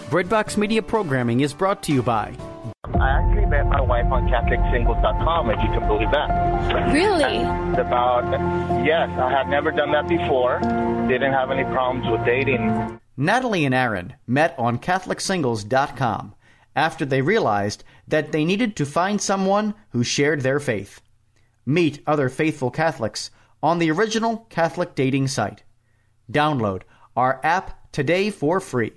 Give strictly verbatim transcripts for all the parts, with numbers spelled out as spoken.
Breadbox Media Programming is brought to you by... I actually met my wife on Catholic Singles dot com, if you can believe that. Really? And about, yes, I had never done that before. Didn't have any problems with dating. Natalie and Aaron met on Catholic Singles dot com after they realized that they needed to find someone who shared their faith. Meet other faithful Catholics on the original Catholic dating site. Download our app today for free.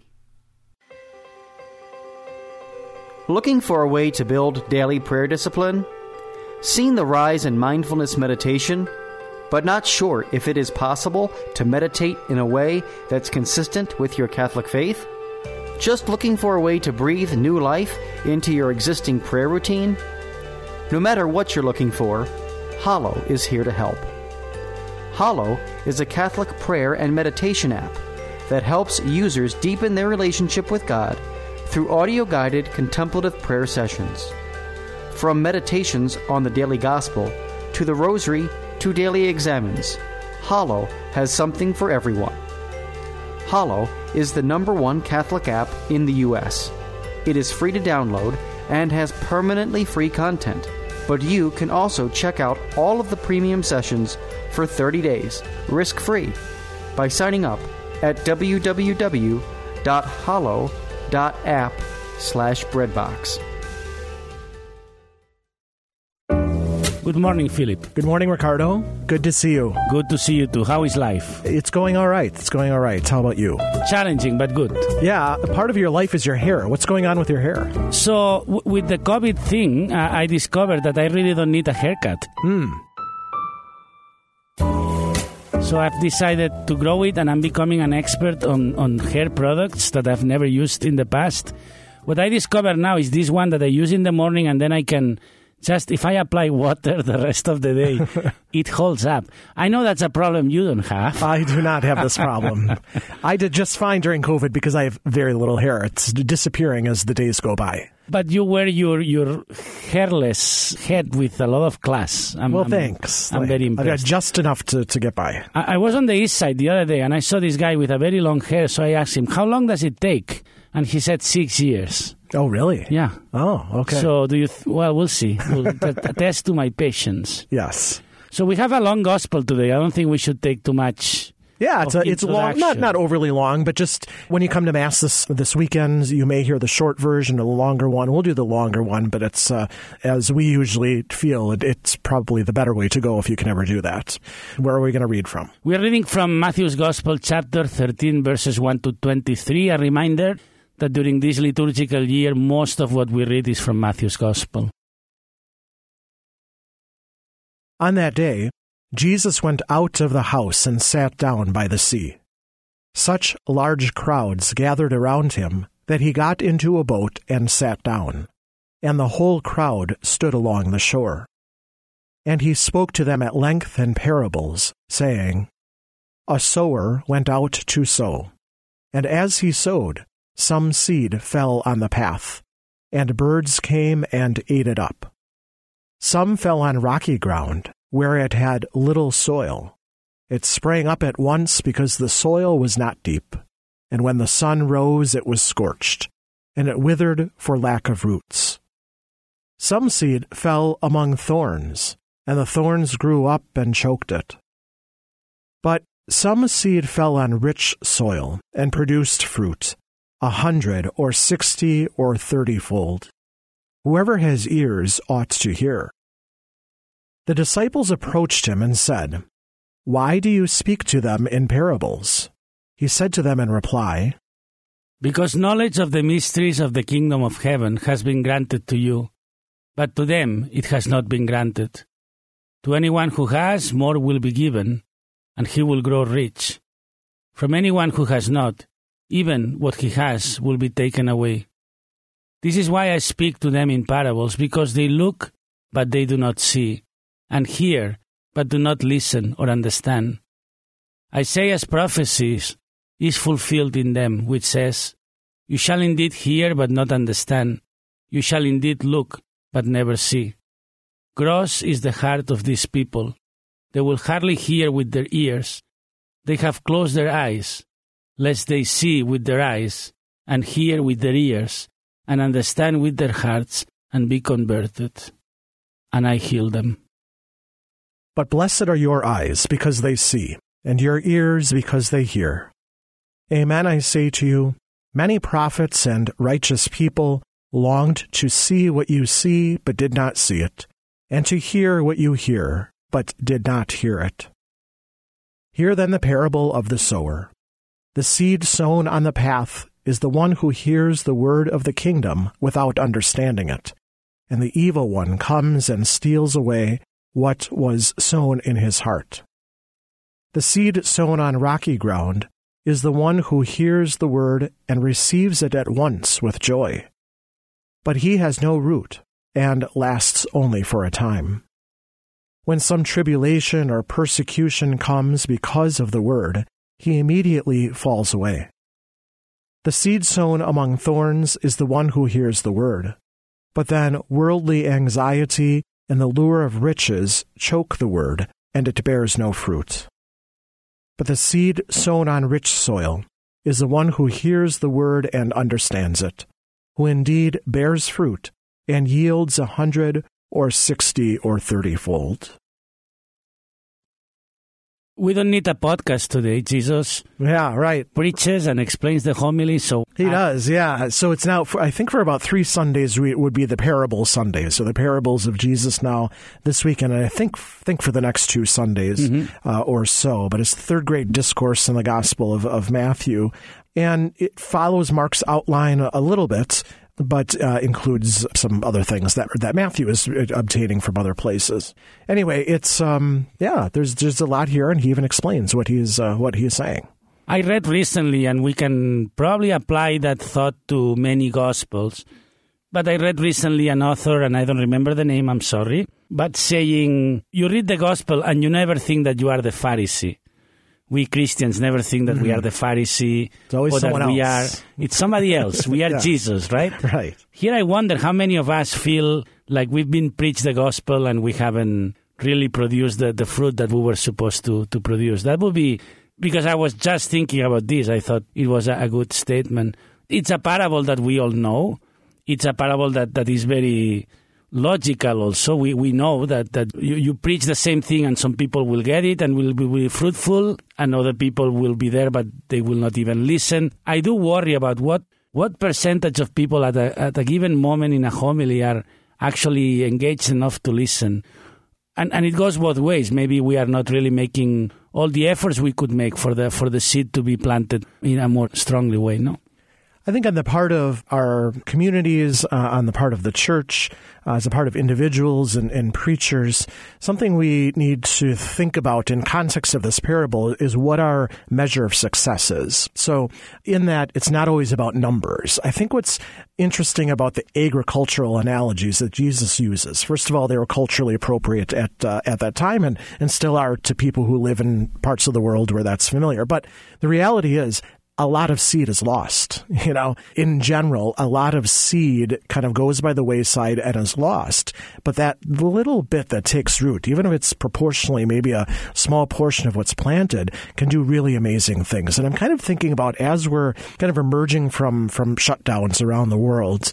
Looking for a way to build daily prayer discipline? Seen the rise in mindfulness meditation, but not sure if it is possible to meditate in a way that's consistent with your Catholic faith? Just looking for a way to breathe new life into your existing prayer routine? No matter what you're looking for, Hallow is here to help. Hallow is a Catholic prayer and meditation app that helps users deepen their relationship with God through audio-guided contemplative prayer sessions. From meditations on the daily gospel to the rosary to daily examens, Hallow has something for everyone. Hallow is the number one Catholic app in the U S. It is free to download and has permanently free content, but you can also check out all of the premium sessions for thirty days, risk-free, by signing up at www dot hallow dot app slash breadbox. Good morning, Philip. Good morning, Ricardo. Good to see you. Good to see you too. How is life? It's going all right. It's going all right. How about you? Challenging, but good. Yeah, part of your life is your hair. What's going on with your hair? So, w- with the COVID thing, uh, I discovered that I really don't need a haircut. Hmm. So I've decided to grow it, and I'm becoming an expert on, on hair products that I've never used in the past. What I discover now is this one that I use in the morning, and then I can just, if I apply water the rest of the day, it holds up. I know that's a problem you don't have. I do not have this problem. I did just fine during COVID because I have very little hair. It's disappearing as the days go by. But you wear your, your hairless head with a lot of class. I'm, well, I'm, thanks. I'm very impressed. I've got just enough to, to get by. I, I was on the east side the other day, and I saw this guy with a very long hair, so I asked him, how long does it take? And he said six years. Oh, really? Yeah. Oh, okay. So do you... Th- well, we'll see. We'll t- attest to my patience. Yes. So we have a long gospel today. I don't think we should take too much... Yeah, it's a, it's long, not not overly long, but just when you come to Mass this this weekend, you may hear the short version or the longer one. We'll do the longer one, but it's uh, as we usually feel, it, it's probably the better way to go if you can ever do that. Where are we going to read from? We are reading from Matthew's Gospel, chapter thirteen, verses one to twenty-three. A reminder that during this liturgical year, most of what we read is from Matthew's Gospel. On that day, Jesus went out of the house and sat down by the sea. Such large crowds gathered around him that he got into a boat and sat down, and the whole crowd stood along the shore. And he spoke to them at length in parables, saying, A sower went out to sow, and as he sowed, some seed fell on the path, and birds came and ate it up. Some fell on rocky ground, where it had little soil. It sprang up at once because the soil was not deep, and when the sun rose it was scorched, and it withered for lack of roots. Some seed fell among thorns, and the thorns grew up and choked it. But some seed fell on rich soil and produced fruit, a hundred or sixty or thirty-fold. Whoever has ears ought to hear. The disciples approached him and said, Why do you speak to them in parables? He said to them in reply, Because knowledge of the mysteries of the kingdom of heaven has been granted to you, but to them it has not been granted. To anyone who has, more will be given, and he will grow rich. From anyone who has not, even what he has will be taken away. This is why I speak to them in parables, because they look, but they do not see, and hear, but do not listen or understand. Isaiah's prophecies is fulfilled in them, which says, You shall indeed hear, but not understand. You shall indeed look, but never see. Gross is the heart of these people. They will hardly hear with their ears. They have closed their eyes, lest they see with their eyes, and hear with their ears, and understand with their hearts, and be converted. And I healed them. But blessed are your eyes, because they see, and your ears, because they hear. Amen, I say to you, many prophets and righteous people longed to see what you see, but did not see it, and to hear what you hear, but did not hear it. Hear then the parable of the sower. The seed sown on the path is the one who hears the word of the kingdom without understanding it, and the evil one comes and steals away what was sown in his heart. The seed sown on rocky ground is the one who hears the word and receives it at once with joy. But he has no root and lasts only for a time. When some tribulation or persecution comes because of the word, he immediately falls away. The seed sown among thorns is the one who hears the word, but then worldly anxiety and the lure of riches choke the word, and it bears no fruit. But the seed sown on rich soil is the one who hears the word and understands it, who indeed bears fruit and yields a hundred or sixty or thirty-fold. We don't need a podcast today. Jesus Yeah, right. preaches and explains the homily. So He I- does, yeah. So it's now, for, I think for about three Sundays, we, it would be the parable Sundays. So the parables of Jesus now this weekend, and I think think for the next two Sundays Mm-hmm. uh, or so. But it's the third great discourse in the Gospel of, of Matthew. And it follows Mark's outline a, a little bit, but uh, includes some other things that that Matthew is obtaining from other places. Anyway, it's um yeah, there's there's a lot here, and he even explains what he's uh, what he is saying. I read recently, and we can probably apply that thought to many Gospels, but I read recently an author, and I don't remember the name, I'm sorry, but saying, you read the Gospel and you never think that you are the Pharisee. We Christians never think that mm-hmm. we are the Pharisee, it's always or that someone we else. are, it's somebody else. We are yeah. Jesus, right? Right. Here I wonder how many of us feel like we've been preached the Gospel and we haven't really produced the, the fruit that we were supposed to, to produce. That would be... Because I was just thinking about this, I thought it was a, a good statement. It's a parable that we all know. It's a parable that, that is very logical also. We we know that, that you, you preach the same thing and some people will get it and will be, will be fruitful, and other people will be there but they will not even listen. I do worry about what, what percentage of people at a, at a given moment in a homily are actually engaged enough to listen. And and it goes both ways. Maybe we are not really making all the efforts we could make for the for the seed to be planted in a more strongly way, no? I think on the part of our communities, uh, on the part of the church, uh, as a part of individuals and, and preachers, something we need to think about in context of this parable is what our measure of success is. So in that, it's not always about numbers. I think what's interesting about the agricultural analogies that Jesus uses, first of all, they were culturally appropriate at uh, at that time and, and still are to people who live in parts of the world where that's familiar. But the reality is, a lot of seed is lost. You know, in general, a lot of seed kind of goes by the wayside and is lost. But that little bit that takes root, even if it's proportionally maybe a small portion of what's planted, can do really amazing things. And I'm kind of thinking about, as we're kind of emerging from, from shutdowns around the world,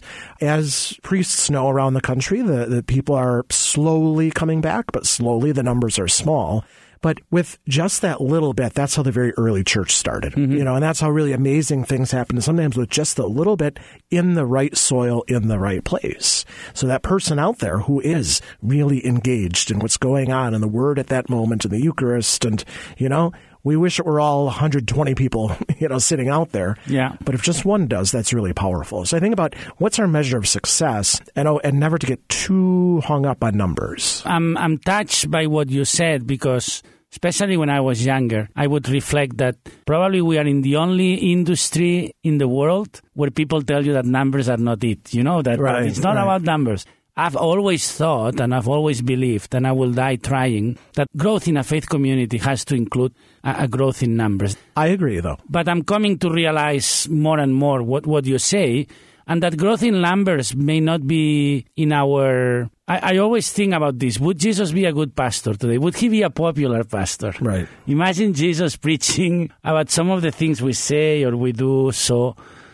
as priests know around the country, the, the people are slowly coming back, but slowly the numbers are small. But with just that little bit, that's how the very early church started, mm-hmm. you know, and that's how really amazing things happen. Sometimes with just a little bit in the right soil, in the right place. So that person out there who is really engaged in what's going on in the Word at that moment, in the Eucharist, and, you know, we wish it were all one hundred twenty people, you know, sitting out there. Yeah. But if just one does, that's really powerful. So I think about what's our measure of success, and oh, and never to get too hung up on numbers. I'm I'm touched by what you said, because especially when I was younger, I would reflect that probably we are in the only industry in the world where people tell you that numbers are not it. You know, that right, it's not right. about numbers. I've always thought, and I've always believed, and I will die trying, that growth in a faith community has to include a, a growth in numbers. I agree, though. But I'm coming to realize more and more what, what you say, and that growth in numbers may not be in our... I, I always think about this. Would Jesus be a good pastor today? Would he be a popular pastor? Right. Imagine Jesus preaching about some of the things we say or we do. So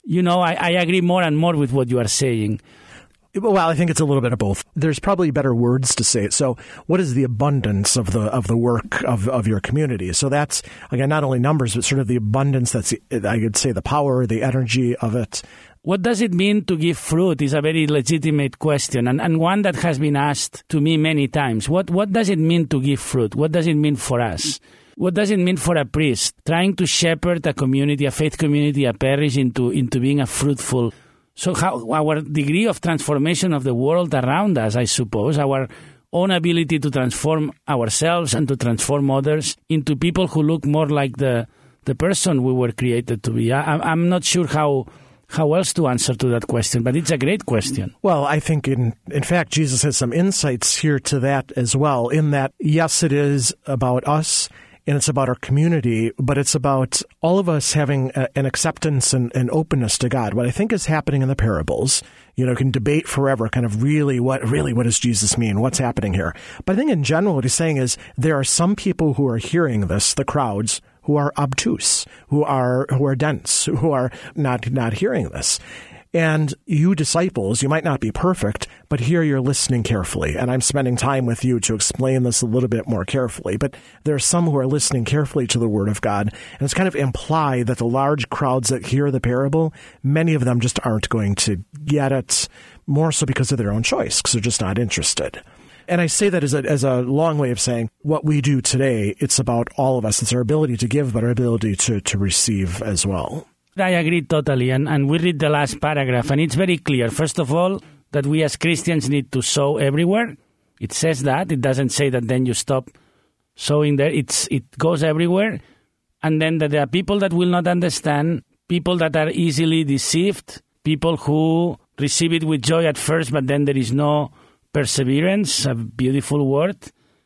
You know, I, I agree more and more with what you are saying. Well, I think it's a little bit of both. There's probably better words to say it. So what is the abundance of the of the work of, of your community? So that's, again, not only numbers, but sort of the abundance, that's, I could say, the power, the energy of it. What does it mean to give fruit is a very legitimate question, and, and one that has been asked to me many times. What what does it mean to give fruit? What does it mean for us? What does it mean for a priest trying to shepherd a community, a faith community, a parish into, into being a fruitful? So how our degree of transformation of the world around us, I suppose, our own ability to transform ourselves and to transform others into people who look more like the the person we were created to be. I, I'm not sure how how else to answer to that question, but it's a great question. Well, I think, in in fact, Jesus has some insights here to that as well, in that, yes, it is about us, and it's about our community, but it's about all of us having a, an acceptance and, and openness to God. What I think is happening in the parables, you know, can debate forever kind of really what really what does Jesus mean? What's happening here? But I think in general what he's saying is there are some people who are hearing this, the crowds, who are obtuse, who are who are dense, who are not not hearing this. And you disciples, you might not be perfect, but here you're listening carefully. And I'm spending time with you to explain this a little bit more carefully. But there are some who are listening carefully to the Word of God. And it's kind of implied that the large crowds that hear the parable, many of them just aren't going to get it, more so because of their own choice, because they're just not interested. And I say that as a, as a long way of saying what we do today, it's about all of us. It's our ability to give, but our ability to, to receive as well. I agree totally, and, and we read the last paragraph, and it's very clear, first of all, that we as Christians need to sow everywhere. It says that. It doesn't say that then you stop sowing there. It's It goes everywhere. And then that there are people that will not understand, people that are easily deceived, people who receive it with joy at first, but then there is no perseverance, a beautiful word,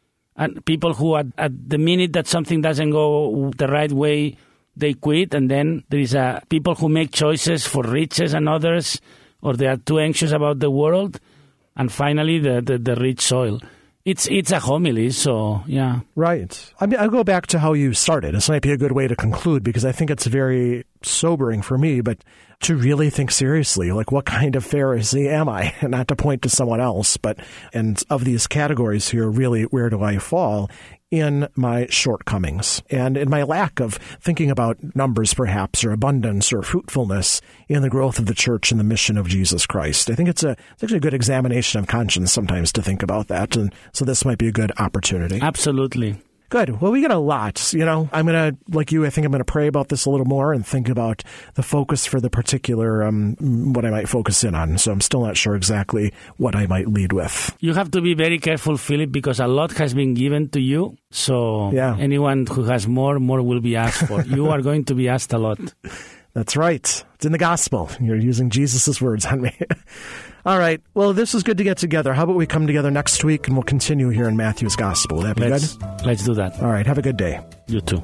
and people who at, at the minute that something doesn't go the right way, they quit, and then there is a people who make choices for riches and others, or they are too anxious about the world, and finally the, the, the rich soil. It's it's a homily, so yeah. Right. I mean, I'll go back to how you started. This might be a good way to conclude, because I think it's very sobering for me, but to really think seriously, like, what kind of Pharisee am I? Not to point to someone else, but, and of these categories here, really, where do I fall in my shortcomings and in my lack of thinking about numbers, perhaps, or abundance or fruitfulness in the growth of the church and the mission of Jesus Christ? I think it's a it's actually a good examination of conscience sometimes to think about that, and so this might be a good opportunity. Absolutely. Good. Well, we got a lot. You know, I'm going to, like you, I think I'm going to pray about this a little more and think about the focus for the particular, um, what I might focus in on. So I'm still not sure exactly what I might lead with. You have to be very careful, Philip, because a lot has been given to you. So yeah. Anyone who has more, more will be asked for. You are going to be asked a lot. That's right. It's in the gospel. You're using Jesus' words on me. All right. Well, this is good to get together. How about we come together next week and we'll continue here in Matthew's Gospel? Would that be let's, good? Let's do that. All right. Have a good day. You too.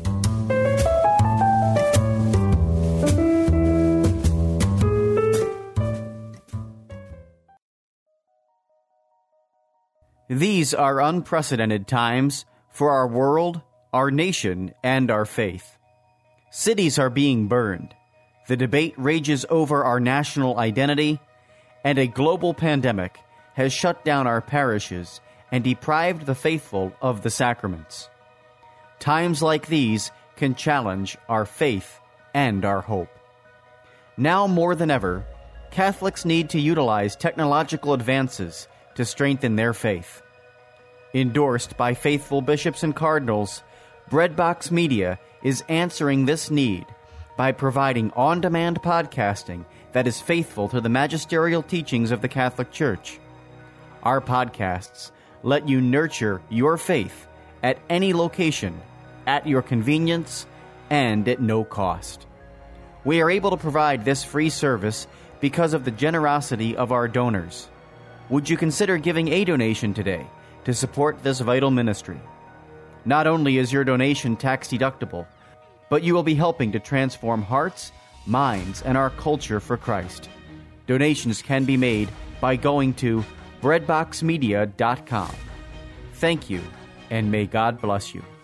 These are unprecedented times for our world, our nation, and our faith. Cities are being burned. The debate rages over our national identity, and a global pandemic has shut down our parishes and deprived the faithful of the sacraments. Times like these can challenge our faith and our hope. Now more than ever, Catholics need to utilize technological advances to strengthen their faith. Endorsed by faithful bishops and cardinals, Breadbox Media is answering this need by providing on-demand podcasting that is faithful to the magisterial teachings of the Catholic Church. Our podcasts let you nurture your faith at any location, at your convenience, and at no cost. We are able to provide this free service because of the generosity of our donors. Would you consider giving a donation today to support this vital ministry? Not only is your donation tax-deductible, but you will be helping to transform hearts, minds, and our culture for Christ. Donations can be made by going to breadbox media dot com. Thank you, and may God bless you.